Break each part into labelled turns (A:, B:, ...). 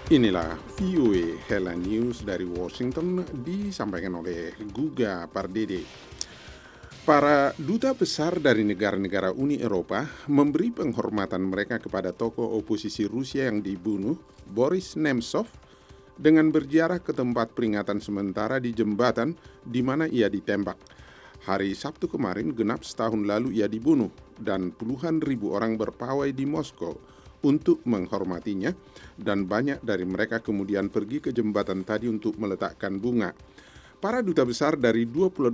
A: Inilah VOA Headline News dari Washington disampaikan oleh Guga Pardede. Para duta besar dari negara-negara Uni Eropa memberi penghormatan mereka kepada tokoh oposisi Rusia yang dibunuh, Boris Nemtsov, dengan berziarah ke tempat peringatan sementara di jembatan di mana ia ditembak. Hari Sabtu kemarin genap setahun lalu ia dibunuh dan puluhan ribu orang berpawai di Moskow untuk menghormatinya dan banyak dari mereka kemudian pergi ke jembatan tadi untuk meletakkan bunga. Para duta besar dari 28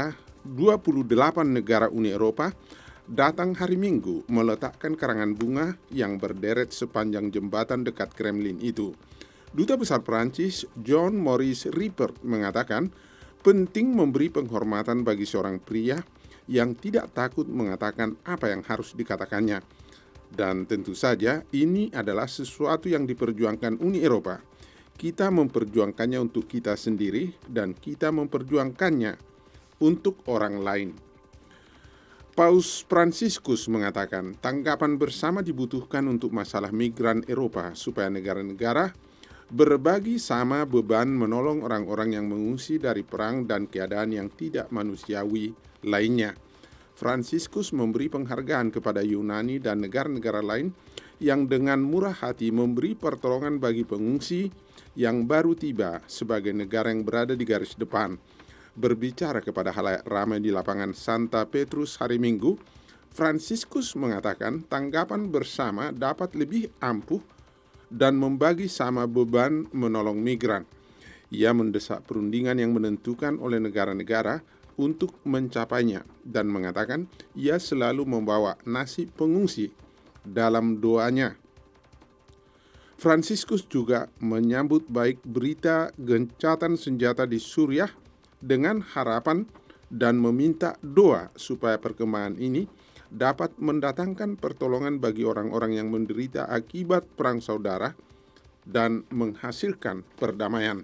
A: negara Uni Eropa datang hari Minggu meletakkan karangan bunga yang berderet sepanjang jembatan dekat Kremlin itu. Duta besar Prancis Jean-Maurice Ripert mengatakan penting memberi penghormatan bagi seorang pria yang tidak takut mengatakan apa yang harus dikatakannya. Dan tentu saja ini adalah sesuatu yang diperjuangkan Uni Eropa. Kita memperjuangkannya untuk kita sendiri dan kita memperjuangkannya untuk orang lain. Paus Fransiskus mengatakan tanggapan bersama dibutuhkan untuk masalah migran Eropa supaya negara-negara berbagi sama beban menolong orang-orang yang mengungsi dari perang dan keadaan yang tidak manusiawi lainnya. Fransiskus memberi penghargaan kepada Yunani dan negara-negara lain yang dengan murah hati memberi pertolongan bagi pengungsi yang baru tiba sebagai negara yang berada di garis depan. Berbicara kepada halayak ramai di lapangan Santa Petrus hari Minggu, Fransiskus mengatakan tanggapan bersama dapat lebih ampuh dan membagi sama beban menolong migran. Ia mendesak perundingan yang menentukan oleh negara-negara untuk mencapainya dan mengatakan ia selalu membawa nasib pengungsi dalam doanya. Fransiskus juga menyambut baik berita gencatan senjata di Suriah dengan harapan dan meminta doa supaya perkembangan ini dapat mendatangkan pertolongan bagi orang-orang yang menderita akibat perang saudara dan menghasilkan perdamaian.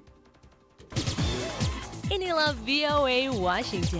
B: Inilah VOA Washington.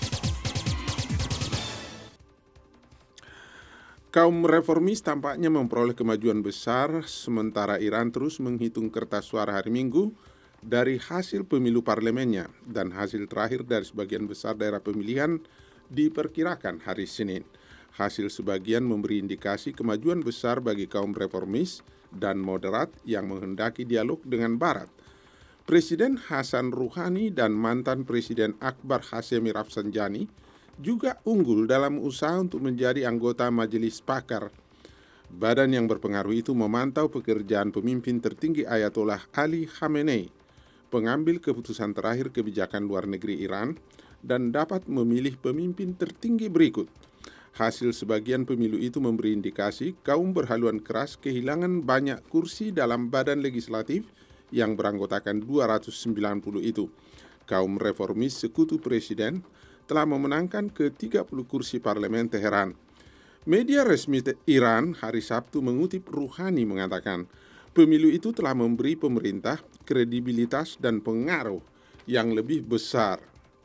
A: Kaum reformis tampaknya memperoleh kemajuan besar sementara Iran terus menghitung kertas suara hari Minggu dari hasil pemilu parlemennya dan hasil terakhir dari sebagian besar daerah pemilihan diperkirakan hari Senin. Hasil sebagian memberi indikasi kemajuan besar bagi kaum reformis dan moderat yang menghendaki dialog dengan Barat. Presiden Hasan Rouhani dan mantan Presiden Akbar Hashemi Rafsanjani juga unggul dalam usaha untuk menjadi anggota Majelis Pakar. Badan yang berpengaruh itu memantau pekerjaan pemimpin tertinggi Ayatollah Ali Khamenei, pengambil keputusan terakhir kebijakan luar negeri Iran, dan dapat memilih pemimpin tertinggi berikut. Hasil sebagian pemilu itu memberi indikasi kaum berhaluan keras kehilangan banyak kursi dalam badan legislatif yang beranggotakan 290 itu. Kaum reformis sekutu presiden telah memenangkan ke-30 kursi parlemen Teheran. Media resmi Iran hari Sabtu mengutip Rouhani mengatakan, pemilu itu telah memberi pemerintah kredibilitas dan pengaruh yang lebih besar.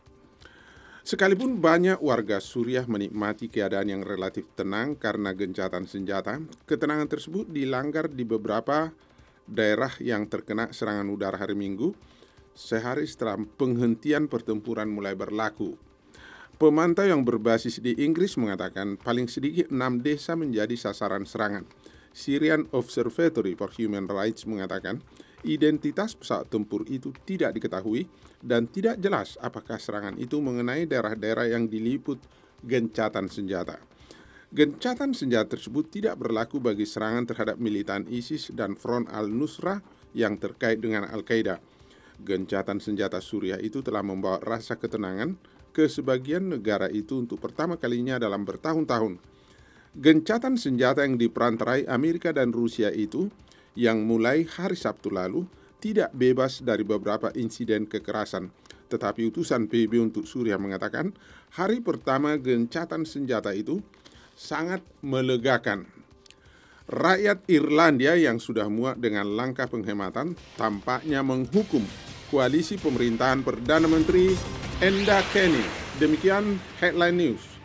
A: Sekalipun banyak warga Suriah menikmati keadaan yang relatif tenang karena gencatan senjata, ketenangan tersebut dilanggar di beberapa daerah yang terkena serangan udara hari Minggu, sehari setelah penghentian pertempuran mulai berlaku. Pemantau yang berbasis di Inggris mengatakan paling sedikit 6 desa menjadi sasaran serangan. Syrian Observatory for Human Rights mengatakan identitas pesawat tempur itu tidak diketahui dan tidak jelas apakah serangan itu mengenai daerah-daerah yang diliput gencatan senjata. Gencatan senjata tersebut tidak berlaku bagi serangan terhadap militan ISIS dan Front al-Nusra yang terkait dengan Al-Qaeda. Gencatan senjata Suriah itu telah membawa rasa ketenangan ke sebagian negara itu untuk pertama kalinya dalam bertahun-tahun. Gencatan senjata yang diperantarai Amerika dan Rusia itu yang mulai hari Sabtu lalu tidak bebas dari beberapa insiden kekerasan. Tetapi utusan PBB untuk Suriah mengatakan hari pertama gencatan senjata itu sangat melegakan. Rakyat Irlandia yang sudah muak dengan langkah penghematan tampaknya menghukum koalisi pemerintahan Perdana Menteri Enda Kenny. Demikian Headline News.